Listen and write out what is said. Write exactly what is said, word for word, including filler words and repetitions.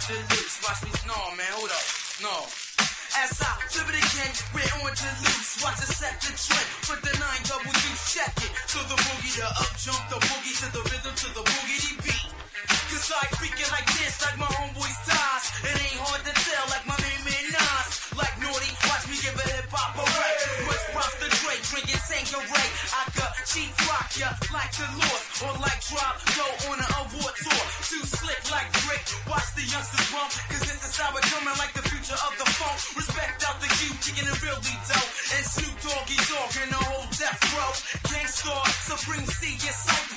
to loose. Watch me, no, man, hold up, no. As I flip it again, we're on to loose. Watch us set the trend. Put the nine double deuce, check it. To the boogie, the up jump, the boogie to the rhythm, to the boogie beat. Cause I freak it like this, like my homeboys ties. It ain't hard to tell, like my main man Nas. Like Naughty, watch me give a hip hop a ray. Much props to Dre, drinking Tanqueray. I could cheap rock ya like the Lord, or like drop go on an award tour. Too slick like Rick, watch the youngsters bump. Cause this is how we're coming like the future of the funk. Respect out the Q, kicking it really dope. And Snoop Doggy Dogg and the whole death row. Gangstar, Supreme C, get psyched